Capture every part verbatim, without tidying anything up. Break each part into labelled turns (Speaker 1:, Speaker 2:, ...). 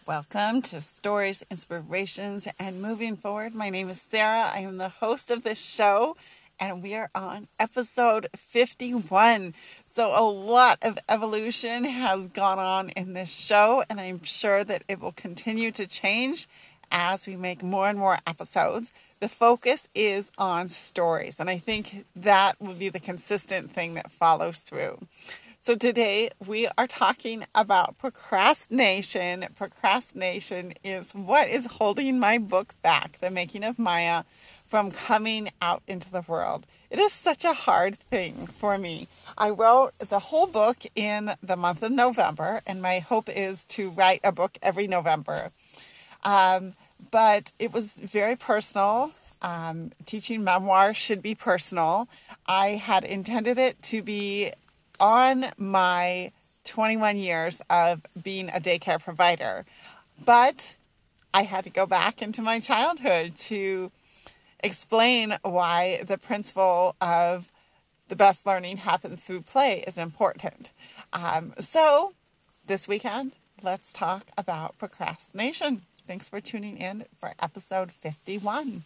Speaker 1: Welcome to Stories, Inspirations, and Moving Forward. My name is Sarah. I am the host of this show, and we are on episode fifty-one. So a lot of evolution has gone on in this show, and I'm sure that it will continue to change as we make more and more episodes. The focus is on stories, and I think that will be the consistent thing that follows through. So today we are talking about procrastination. Procrastination is what is holding my book back, The Making of Maya, from coming out into the world. It is such a hard thing for me. I wrote the whole book in the month of November, and my hope is to write a book every November. Um, but it was very personal. Um, teaching memoir should be personal. I had intended it to be on my twenty-one years of being a daycare provider. But I had to go back into my childhood to explain why the principle of the best learning happens through play is important. Um, so this weekend, let's talk about procrastination. Thanks for tuning in for episode fifty-one.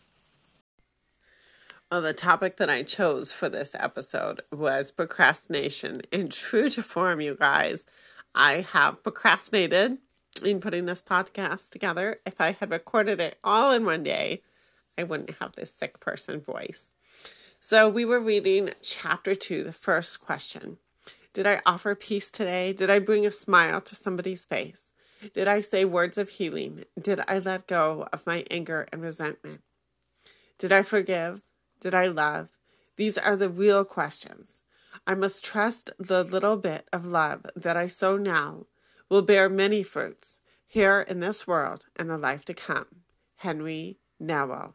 Speaker 2: Well, the topic that I chose for this episode was procrastination. And true to form, you guys, I have procrastinated in putting this podcast together. If I had recorded it all in one day, I wouldn't have this sick person voice. So we were reading chapter two, the first question. Did I offer peace today? Did I bring a smile to somebody's face? Did I say words of healing? Did I let go of my anger and resentment? Did I forgive? Did I love? These are the real questions. I must trust the little bit of love that I sow now will bear many fruits here in this world and the life to come. Henry Newell.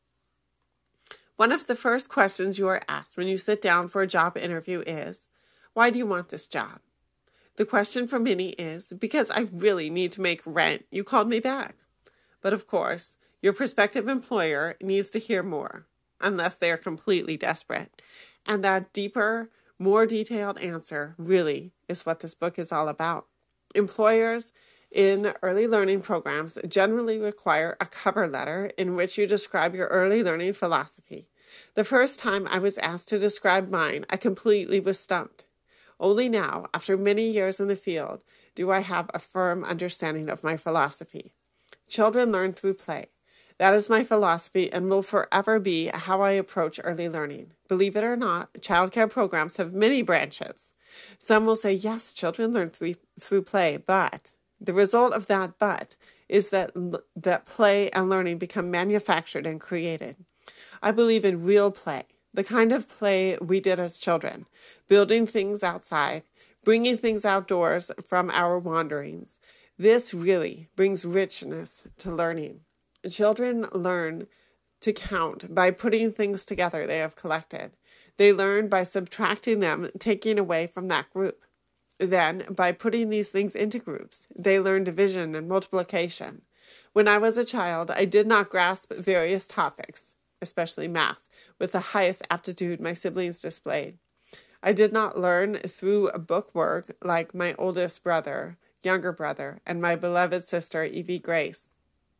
Speaker 2: One of the first questions you are asked when you sit down for a job interview is, why do you want this job? The question for many is, because I really need to make rent, you called me back. But of course, your prospective employer needs to hear more, unless they are completely desperate. And that deeper, more detailed answer really is what this book is all about. Employers in early learning programs generally require a cover letter in which you describe your early learning philosophy. The first time I was asked to describe mine, I completely was stumped. Only now, after many years in the field, do I have a firm understanding of my philosophy. Children learn through play. That is my philosophy and will forever be how I approach early learning. Believe it or not, childcare programs have many branches. Some will say, yes, children learn through, through play, but the result of that but is that, that play and learning become manufactured and created. I believe in real play, the kind of play we did as children, building things outside, bringing things outdoors from our wanderings. This really brings richness to learning. Children learn to count by putting things together they have collected. They learn by subtracting them, taking away from that group. Then, by putting these things into groups, they learn division and multiplication. When I was a child, I did not grasp various topics, especially math, with the highest aptitude my siblings displayed. I did not learn through book work like my oldest brother, younger brother, and my beloved sister, Evie Grace.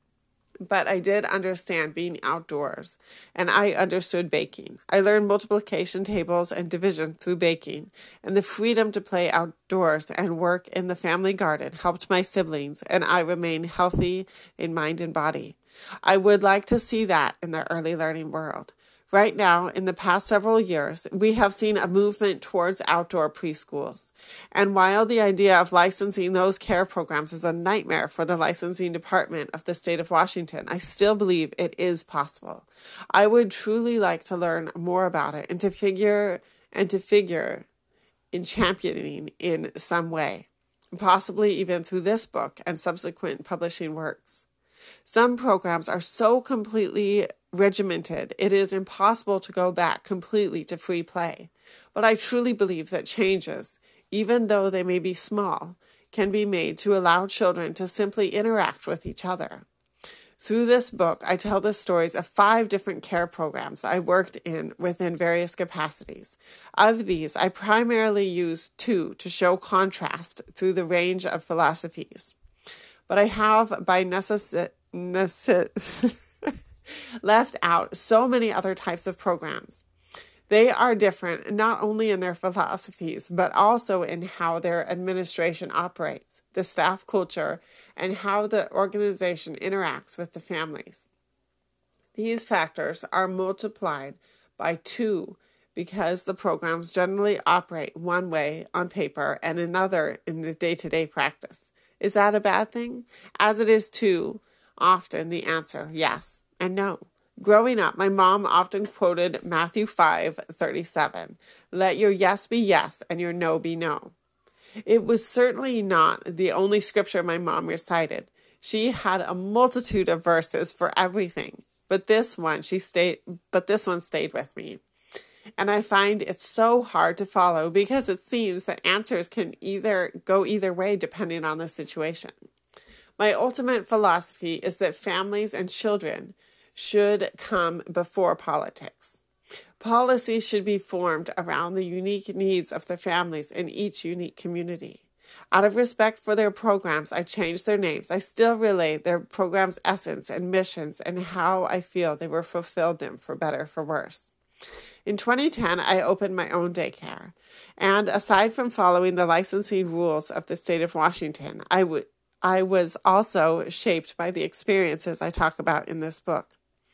Speaker 2: But I did understand being outdoors, and I understood baking. I learned multiplication tables and division through baking, and the freedom to play outdoors and work in the family garden helped my siblings, and I remain healthy in mind and body. I would like to see that in the early learning world. Right now, in the past several years, we have seen a movement towards outdoor preschools. And while the idea of licensing those care programs is a nightmare for the licensing department of the state of Washington, I still believe it is possible. I would truly like to learn more about it and to figure and to figure in championing in some way, possibly even through this book and subsequent publishing works. Some programs are so completely regimented, it is impossible to go back completely to free play. But I truly believe that changes, even though they may be small, can be made to allow children to simply interact with each other. Through this book, I tell the stories of five different care programs I worked in within various capacities. Of these, I primarily use two to show contrast through the range of philosophies. but I have by necessity necess- left out so many other types of programs. They are different not only in their philosophies, but also in how their administration operates, the staff culture, and how the organization interacts with the families. These factors are multiplied by two because the programs generally operate one way on paper and another in the day-to-day practice. Is that a bad thing? As it is too often the answer, yes and no. Growing up, my mom often quoted Matthew five thirty-seven, "Let your yes be yes and your no be no." It was certainly not the only scripture my mom recited. She had a multitude of verses for everything, but this one she stayed but this one stayed with me. And I find it so hard to follow because it seems that answers can either go either way depending on the situation. My ultimate philosophy is that families and children should come before politics. Policy should be formed around the unique needs of the families in each unique community. Out of respect for their programs, I changed their names. I still relay their program's essence and missions and how I feel they were fulfilled them for better, for worse. In twenty ten, I opened my own daycare. And aside from following the licensing rules of the state of Washington, I, w- I was also shaped by the experiences I talk about in this book.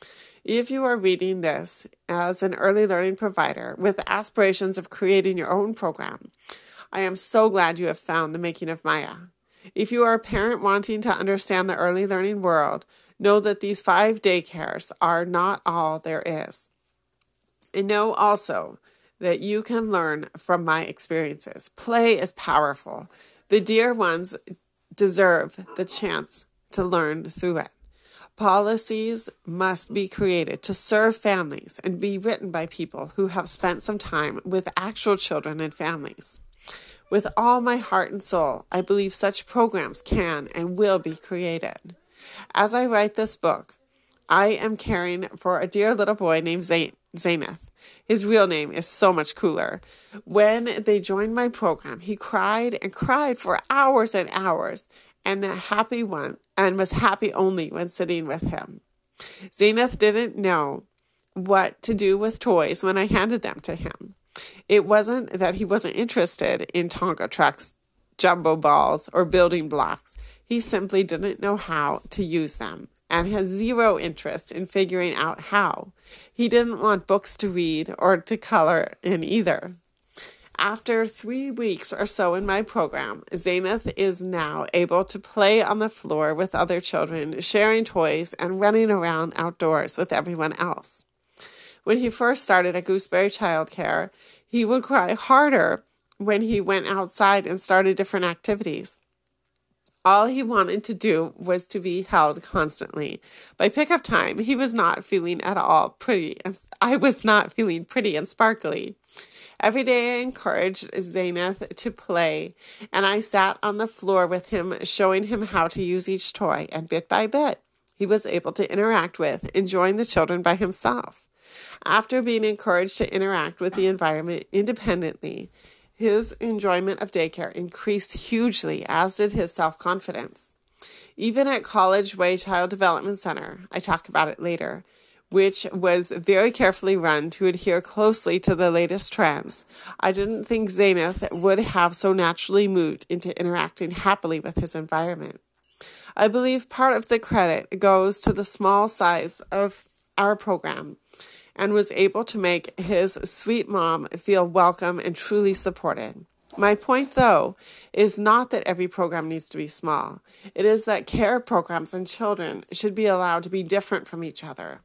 Speaker 2: If you are reading this as an early learning provider with aspirations of creating your own program, I am so glad you have found The Making of Maya. If you are a parent wanting to understand the early learning world, know that these five daycares are not all there is. And know also that you can learn from my experiences. Play is powerful. The dear ones deserve the chance to learn through it. Policies must be created to serve families and be written by people who have spent some time with actual children and families. With all my heart and soul, I believe such programs can and will be created. As I write this book, I am caring for a dear little boy named Zaineth. His real name is so much cooler. When they joined my program, he cried and cried for hours and hours, and the happy one and was happy only when sitting with him. Zaineth didn't know what to do with toys when I handed them to him. It wasn't that he wasn't interested in Tonka trucks, jumbo balls, or building blocks. He simply didn't know how to use them and has zero interest in figuring out how. He didn't want books to read or to color in either. After three weeks or so in my program, Zaineth is now able to play on the floor with other children, sharing toys and running around outdoors with everyone else. When he first started at Gooseberry Childcare, he would cry harder when he went outside and started different activities. All he wanted to do was to be held constantly. By pickup time, he was not feeling at all pretty, and I was not feeling pretty and sparkly. Every day I encouraged Zaineth to play, and I sat on the floor with him, showing him how to use each toy, and bit by bit, he was able to interact with, enjoying the children by himself. After being encouraged to interact with the environment independently, his enjoyment of daycare increased hugely, as did his self-confidence. Even at College Way Child Development Center, I talk about it later, which was very carefully run to adhere closely to the latest trends, I didn't think Zaineth would have so naturally moved into interacting happily with his environment. I believe part of the credit goes to the small size of our program, and was able to make his sweet mom feel welcome and truly supported. My point, though, is not that every program needs to be small. It is that care programs and children should be allowed to be different from each other.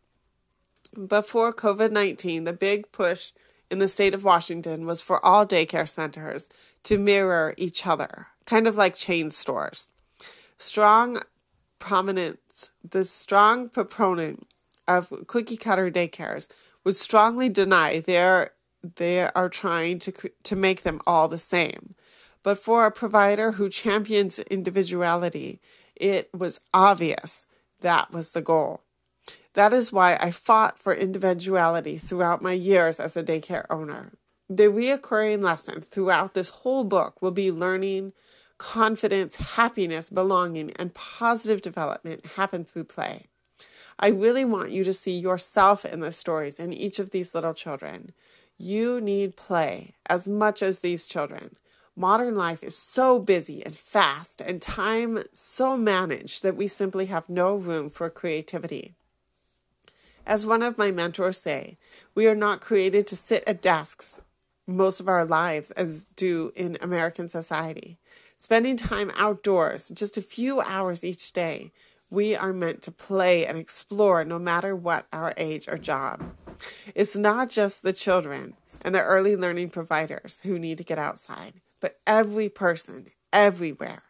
Speaker 2: Before covid nineteen, the big push in the state of Washington was for all daycare centers to mirror each other, kind of like chain stores. Strong prominence, the strong proponent of cookie-cutter daycares would strongly deny they're, they are trying to to make them all the same. But for a provider who champions individuality, it was obvious that was the goal. That is why I fought for individuality throughout my years as a daycare owner. The reoccurring lesson throughout this whole book will be learning confidence, happiness, belonging, and positive development happen through play. I really want you to see yourself in the stories in each of these little children. You need play as much as these children. Modern life is so busy and fast and time so managed that we simply have no room for creativity. As one of my mentors say, we are not created to sit at desks most of our lives as do in American society. Spending time outdoors, just a few hours each day, we are meant to play and explore no matter what our age or job. It's not just the children and the early learning providers who need to get outside, but every person, everywhere.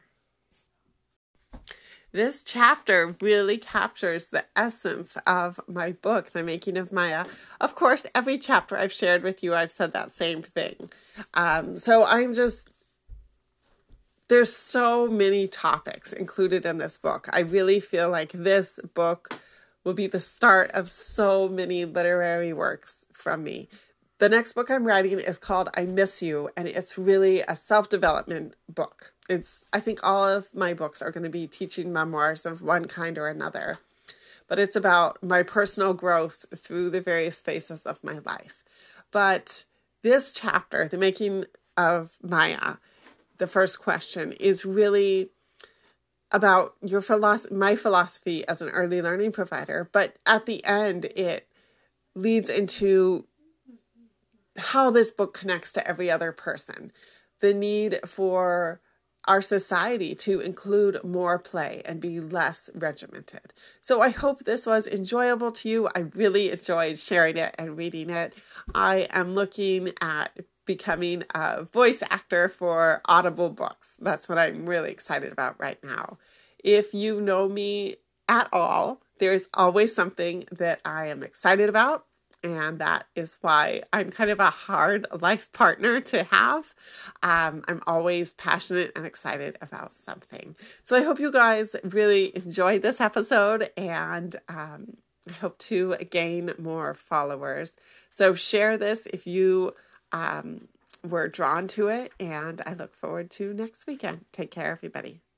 Speaker 2: This chapter really captures the essence of my book, The Making of Maya. Of course, every chapter I've shared with you, I've said that same thing. Um, so I'm just, there's so many topics included in this book. I really feel like this book will be the start of so many literary works from me. The next book I'm writing is called I Miss You, and it's really a self-development book. It's, I think all of my books are going to be teaching memoirs of one kind or another, but it's about my personal growth through the various phases of my life. But this chapter, The Making of Maya, the first question, is really about your philosophy, my philosophy as an early learning provider. But at the end, it leads into how this book connects to every other person. The need for our society to include more play and be less regimented. So I hope this was enjoyable to you. I really enjoyed sharing it and reading it. I am looking at becoming a voice actor for Audible books. That's what I'm really excited about right now. If you know me at all, there's always something that I am excited about. And that is why I'm kind of a hard life partner to have. Um, I'm always passionate and excited about something. So I hope you guys really enjoyed this episode, and um, I hope to gain more followers. So share this if you um, were drawn to it, and I look forward to next weekend. Take care, everybody.